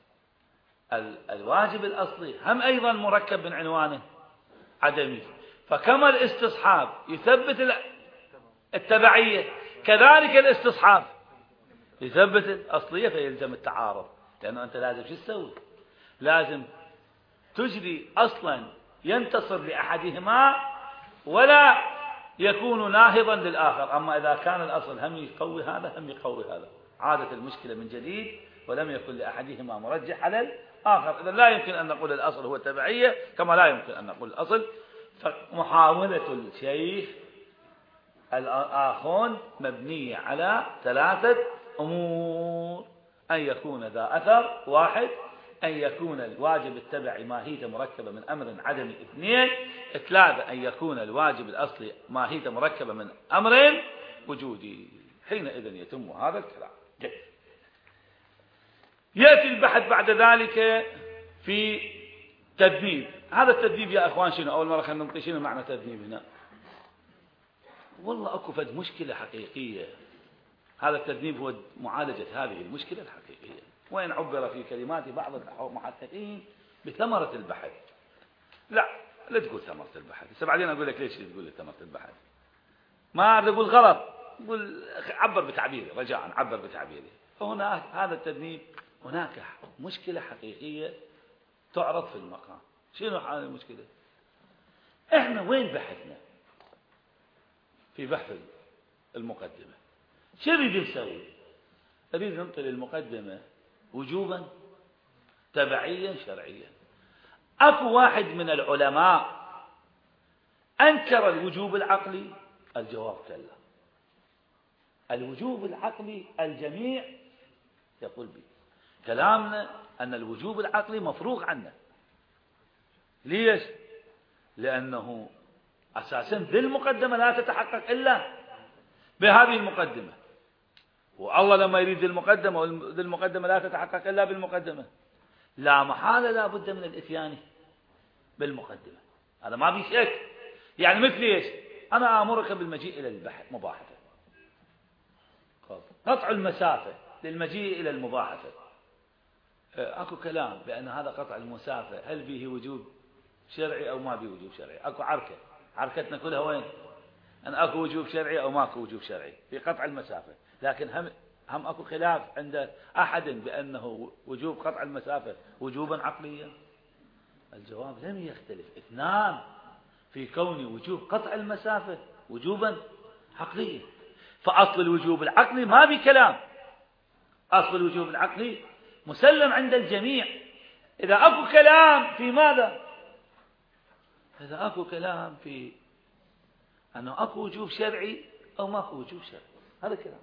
الواجب الأصلي هم أيضا مركب من عنوان عدمي، فكما الاستصحاب يثبت التبعية كذلك الاستصحاب يثبت الأصلية، فيلزم التعارض. لأنه أنت لازم شو تسوي؟ لازم تجري أصلا ينتصر لأحدهما ولا يكون ناهضا للآخر. أما إذا كان الأصل هم يقوي هذا هم يقوي هذا، عادت المشكلة من جديد ولم يكن لأحدهما مرجح على الآخر. إذا لا يمكن أن نقول الأصل هو التبعية كما لا يمكن أن نقول الأصل. فمحاولة الشيخ الآخون مبنية على ثلاثة أمور: أن يكون ذا أثر واحد، أن يكون الواجب التبعي ماهيته مركبة من أمر عدمي. 2 3 أن يكون الواجب الأصلي ماهيته مركبة من أمر وجودي. حينئذ يتم هذا الكلام. جيد. يأتي البحث بعد ذلك في تذنيب. هذا التذنيب يا أخوان شنو؟ أول مرة خلينا نعطي شنو معنى تذنيب هنا. والله أكو فد مشكلة حقيقية. هذا التذنيب هو معالجة هذه المشكلة الحقيقية، وإن عبر في كلمات بعض المحققين بثمرة البحث. لا تقول ثمرة البحث. هسه بعدين أقول لك ليش تقول ثمرة البحث. ما أريد أقول غلط، قل عبر بتعبيري، رجاء عبر بتعبيري. فهنا هذا التذنيب هناك مشكلة حقيقية تعرض في المقام. شنو هذه المشكلة؟ احنا وين بحثنا؟ في بحث المقدمة. شو نريد نسوي؟ نريد ننطي المقدمة وجوبا تبعيا شرعيا. اكو واحد من العلماء انكر الوجوب العقلي؟ الجواب كلا. الوجوب العقلي الجميع يقول به. كلامنا أن الوجوب العقلي مفروغ عنه. ليش؟ لأنه أساسا ذي المقدمة لا تتحقق إلا بهذه المقدمة، والله لما يريد المقدمة وذي المقدمة لا تتحقق إلا بالمقدمة، لا محالة لا بد من الإتيان بالمقدمة. هذا ما في شك. يعني مثل إيش؟ أنا آمرك بالمجيء إلى البحث مباحثة، قطع المسافة للمجيء إلى المباحثة. أكو كلام بأن هذا قطع المسافة هل فيه وجوب شرعي أو ما فيه وجوب شرعي. أكو عركتنا كلها وين؟ أن أكو وجوب شرعي أو ماكو وجوب شرعي في قطع المسافة. لكن هم أكو خلاف عند أحد بأنه وجوب قطع المسافة وجوبا عقليا. الجواب لم يختلف. 2 في كون وجوب قطع المسافة وجوبا عقليا. فأصل الوجوب العقلي ما بكلام. أصل الوجوب العقلي مسلم عند الجميع. إذا أكو كلام في ماذا؟ إذا أكو كلام في أنه أكو وجوب شرعي أو ما أكو وجوب شرعي، هذا كلام.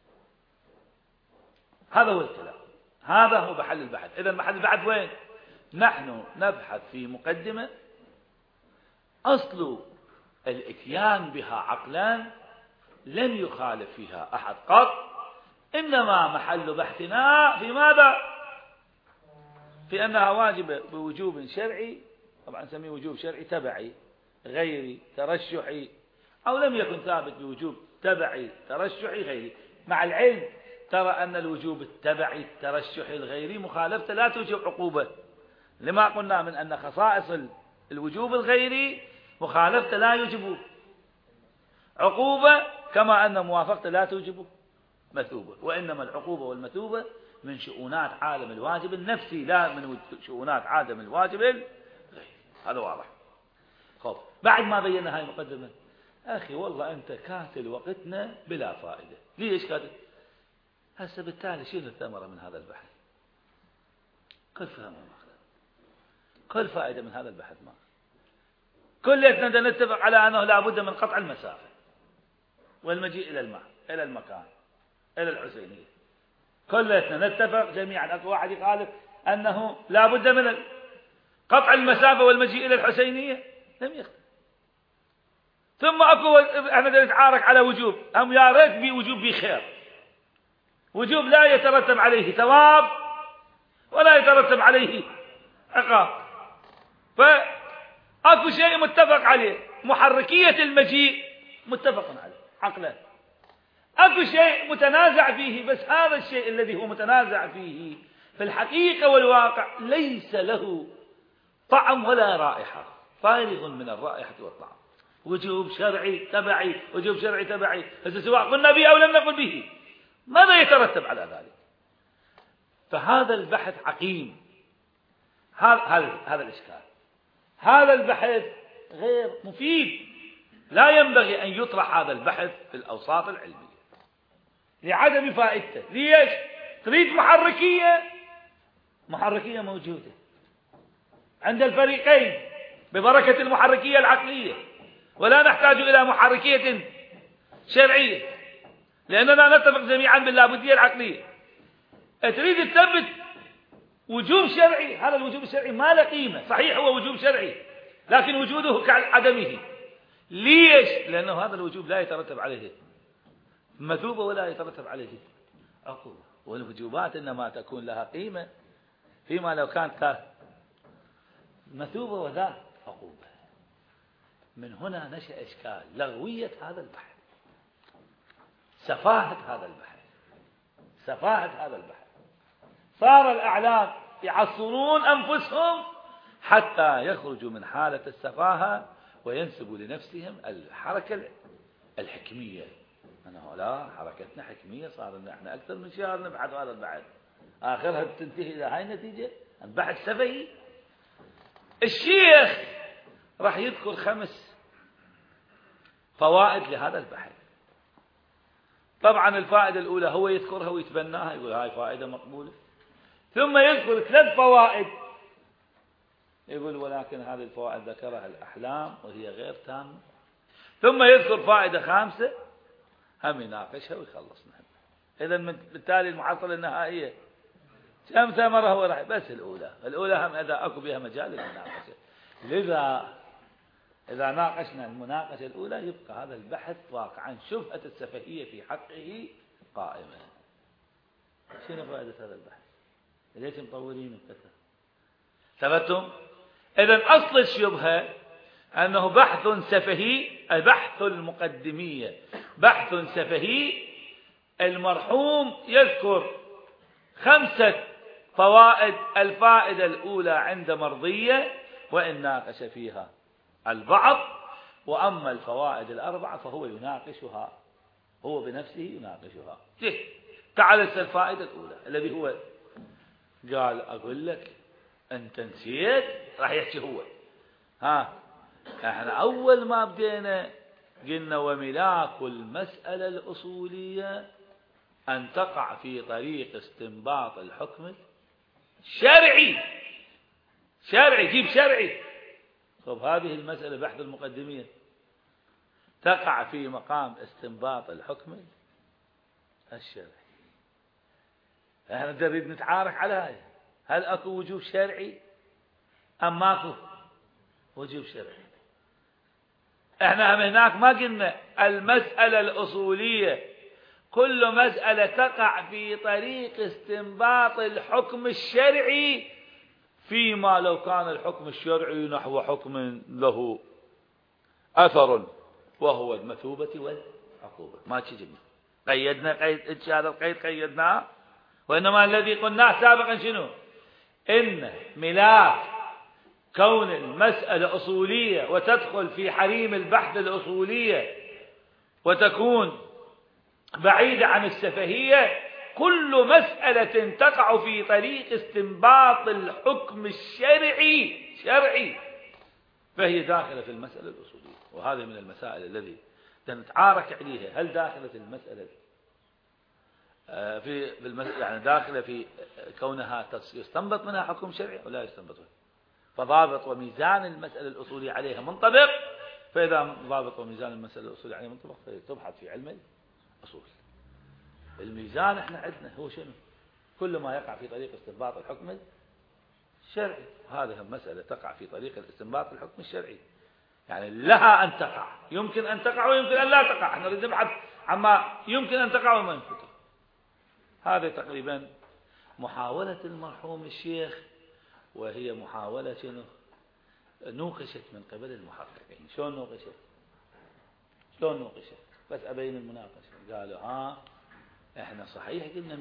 هذا هو الكلام. هذا هو محل البحث. إذا محل البحث وين؟ نحن نبحث في مقدمة أصل الإتيان بها عقلان لم يخالف فيها أحد قط، إنما محل بحثنا في ماذا؟ في أنها واجبة بوجوب شرعي، طبعا نسميه وجوب شرعي تبعي غيري ترشحي، أو لم يكن ثابت بوجوب تبعي ترشحي غيري. مع العلم ترى أن الوجوب التبعي الترشحي الغيري مخالفته لا توجب عقوبة، لما قلنا من أن خصائص الوجوب الغيري مخالفته لا يوجب عقوبة، كما أن موافقته لا توجب مثوبة. وإنما العقوبة والمثوبة من شؤونات عالم الواجب النفسي لا من شؤونات عالم الواجب الغيري. هذا واضح. خب بعد ما بينا هاي المقدمة، أخي والله أنت كاتل وقتنا بلا فائدة. ليش كاتل؟ هسه بالتالي شنو الثمرة من هذا البحث؟ كل فهم كل فائدة من هذا البحث ما كلنا نتفق على أنه لا بد من قطع المسافة والمجيء إلى المكان إلى الحسينية. كلنا نتفق جميعا. أكو واحد يخالف أنه لا بد من قطع المسافة والمجيء إلى الحسينية؟ لم يختلف. ثم أكو احنا نتعارك على وجوب، هم يا ريت بوجوب بخير، وجوب لا يترتب عليه ثواب ولا يترتب عليه عقاب. فأكو شيء متفق عليه، محركية المجيء متفق عليه عقلا. أكو شيء متنازع فيه، بس هذا الشيء الذي هو متنازع فيه في الحقيقة والواقع ليس له طعم ولا رائحة، فارغ من الرائحة والطعم. وجوب شرعي تبعي، وجوب شرعي تبعي، سواء قلنا به أو لم نقل به، ماذا يترتب على ذلك؟ فهذا البحث عقيم. هذا الإشكال. هذا البحث غير مفيد. لا ينبغي أن يطرح هذا البحث في الأوساط العلمية لعدم فائدته. ليش؟ تريد محركية موجودة عند الفريقين ببركة المحركية العقلية، ولا نحتاج إلى محركية شرعية، لأننا نتفق جميعا باللابدية العقلية. تريد تثبت وجوب شرعي. هذا الوجوب الشرعي ما له قيمة، صحيح هو وجوب شرعي لكن وجوده كعدمه. ليش؟ لأنه هذا الوجوب لا يترتب عليه مثوبة ولا يترتب عليه عقوبة، والوجوبات إنما تكون لها قيمة فيما لو كانت مثوبة وذا عقوبة. من هنا نشأ إشكال لغوية هذا البحث، سفاهة هذا البحث، سفاهة هذا البحث. صار الأعلام يعصرون أنفسهم حتى يخرجوا من حالة السفاهة وينسبوا لنفسهم الحركة الحكمية. أنا لا، حركتنا حكمية، صار لنا احنا أكثر من شهر نبحث هذا البحث، آخرها تنتهي إلى هاي النتيجة، البحث سفهي. الشيخ راح يذكر 5 فوائد لهذا البحث. طبعا الفائدة الأولى هو يذكرها ويتبناها، يقول هاي فائدة مقبولة، ثم يذكر 3 فوائد يقول ولكن هذه الفوائد ذكرها الأحلام وهي غير تامة، ثم يذكر فائدة 5 هم يناقشها ويخلصنا. إذا بالتالي المحصلة النهائية كم ثمرة هو راح بس الأولى هم إذا أكو بها مجال للمناقشة. لذا إذا ناقشنا المناقشة الأولى يبقى هذا البحث واقعا شبهة السفهية في حقه قائمة. شنو فائدة هذا البحث؟ ليش مطولين الكثر؟ ثبتم؟ إذن أصل الشبهة أنه بحث سفهي، البحث المقدمية بحث سفهي. المرحوم يذكر 5 فوائد، الفائدة الأولى عند مرضية وإن ناقش فيها البعض، وأما الفوائد 4 فهو يناقشها، هو بنفسه يناقشها. تعال الفائدة الأولى الذي هو قال أقول لك أنت نسيت، راح يحكي هو. احنا أول ما بدينا قلنا وملاك المسألة الأصولية أن تقع في طريق استنباط الحكم شرعي. جيب شرعي. طب هذه المسألة بحث المقدمية تقع في مقام استنباط الحكم الشرعي. احنا نريد نتعارك على هاي، هل اكو وجوب شرعي ام ماكو وجوب شرعي؟ احنا هم هناك ما قلنا المسألة الأصولية كل مسألة تقع في طريق استنباط الحكم الشرعي فيما لو كان الحكم الشرعي نحو حكم له أثر وهو المثوبة والعقوبة. ما تجينا قيدنا قيد هذا القيد قيدناه، وإنما الذي قلناه سابقا شنو؟ إن ملاك كون المسألة أصولية وتدخل في حريم البحث الأصولية وتكون بعيدة عن السفهية كل مسألة تقع في طريق استنباط الحكم الشرعي فهي داخلة في المسألة الأصولية. وهذه من المسائل التي نتعارك عليها، هل داخلة المسألة يعني داخلة في كونها يستنبط منها حكم شرعي ولا يستنبط منها، فضابط وميزان المسألة الأصولية عليها منطبق. فإذا ضابط وميزان المسألة الأصولية عليها منطبق فتبحث في علم الأصول. الميزان احنا عندنا هو شنو؟ كل ما يقع في طريق استنباط الحكم الشرعي. هذه المسألة تقع في طريق الاستنباط الحكم الشرعي، يعني لها أن تقع، يمكن أن تقع ويمكن أن لا تقع. احنا نريد نبحث عما يمكن أن تقع وما يمكن. هذا تقريبا محاولة المرحوم الشيخ، وهي محاولة شنو؟ نوقشت من قبل المحققين. شلون نوقشت؟ بس أبين المناقشة. قالوا احنا صحيح قلنا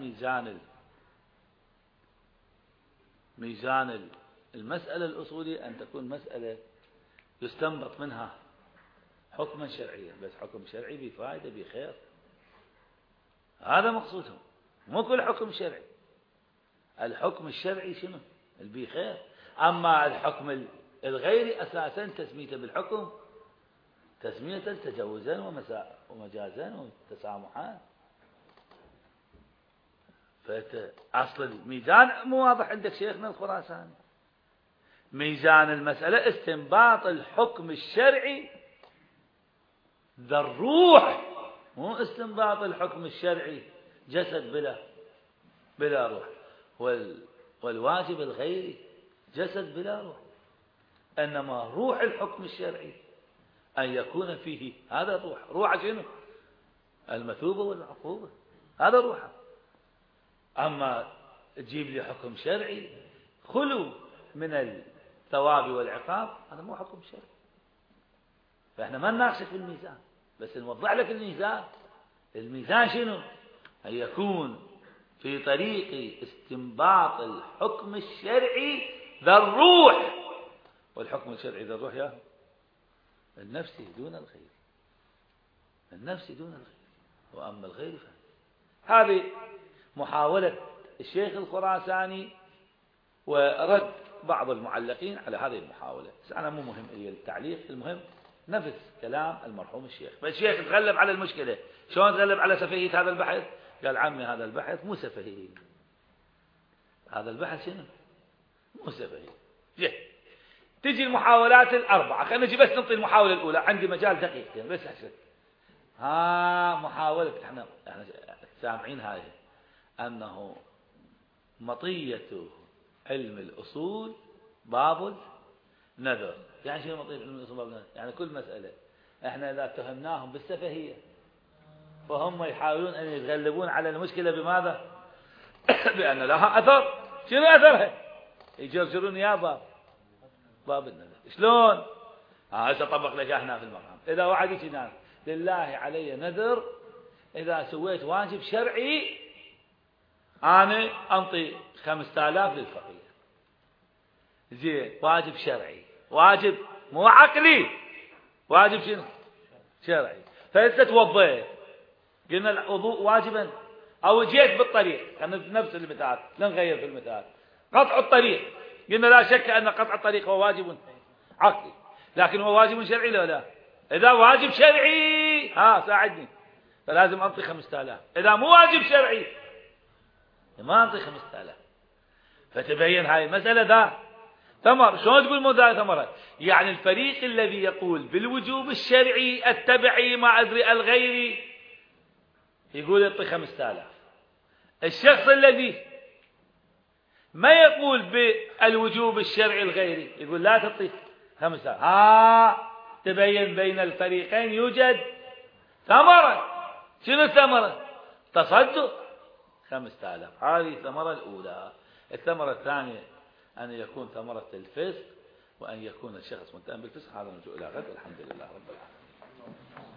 ميزان المسألة الأصولية أن تكون مسألة يستنبط منها حكما شرعيا، بس حكم شرعي بفائدة بخير، هذا مقصودهم. مو كل حكم شرعي، الحكم الشرعي شنو؟ البخير. أما الحكم الغيري أساسا تسميته بالحكم تسمية تجوزا ومجازا وتسامحا. أصل الميزان مو واضح عندك شيخنا الخراساني. ميزان المسألة استنباط الحكم الشرعي ذا الروح، مو استنباط الحكم الشرعي جسد بلا روح. والواجب الغيري جسد بلا روح، إنما روح الحكم الشرعي أن يكون فيه هذا الروح. روح شنو؟ المثوبة والعقوبة، هذا روحه. أما تجيب لي حكم شرعي خلو من الثواب والعقاب، هذا مو حكم شرعي. فإحنا ما نناقش في الميزان، بس نوضح لك الميزان. الميزان شنو؟ أن يكون في طريق استنباط الحكم الشرعي ذا الروح. والحكم الشرعي ذا الروح يا النفس دون الغير، النفس دون الغير، وأما الغير هذه محاولة الشيخ الخراساني ورد بعض المعلقين على هذه المحاولة. بس أنا مو مهم هي التعليق، المهم نفس كلام المرحوم الشيخ. فالشيخ تغلب على المشكلة. شلون تغلب على سفهية هذا البحث؟ قال عمي هذا البحث مو سفهي، هذا البحث شنو؟ مو سفهي. تجي المحاولات الأربعة، خلينا نجي بس نعطي المحاولة الأولى، عندي مجال دقيقتين بس أشرك. محاولة احنا سامعين هذه أنه مطية علم الأصول باب النذر. يعني شنو مطية علم الأصول باب النذر؟ يعني كل مسألة احنا إذا اتهمناهم بالسفهية فهم يحاولون أن يتغلبون على المشكلة بماذا؟ بأن لها أثر. شنو أثرها؟ يجرجرون يا باب النذر. شلون؟ هسه طبق لك احنا في المقام. إذا واحد يجي ناس لله علي نذر إذا سويت واجب شرعي أنا أنطي 5000 للفقير. زين، واجب شرعي، واجب مو عقلي، واجب شنو؟ شرعي. فإذا توضيت قلنا الوضوء واجبا، أو جيت بالطريق، نفس المثال لا نغير في المثال، قطع الطريق، قلنا لا شك أن قطع الطريق هو واجب عقلي، لكن هو واجب شرعي لا. إذا واجب شرعي ساعدني فلازم أنطي 5000. إذا مو واجب شرعي ما أنطي 5000. فتبين هاي المسألة ذا ثمر. شلون تقول مو ذا ثمرة؟ يعني الفريق الذي يقول بالوجوب الشرعي التبعي ما أدري الغيري يقول يعطي 5000. الشخص الذي ما يقول بالوجوب الشرعي الغيري يقول لا تعطي 5000. تبين بين الفريقين يوجد ثمرة. شنو الثمرة؟ تصدق 5000. هذه الثمرة الأولى. الثمرة الثانية أن يكون ثمرة الفسق، وأن يكون الشخص متهم بالفسق. هذا نرجو إلى غد، والحمد لله رب العالمين.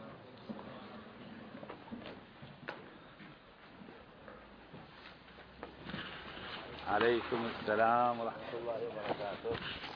عليكم السلام ورحمة الله وبركاته.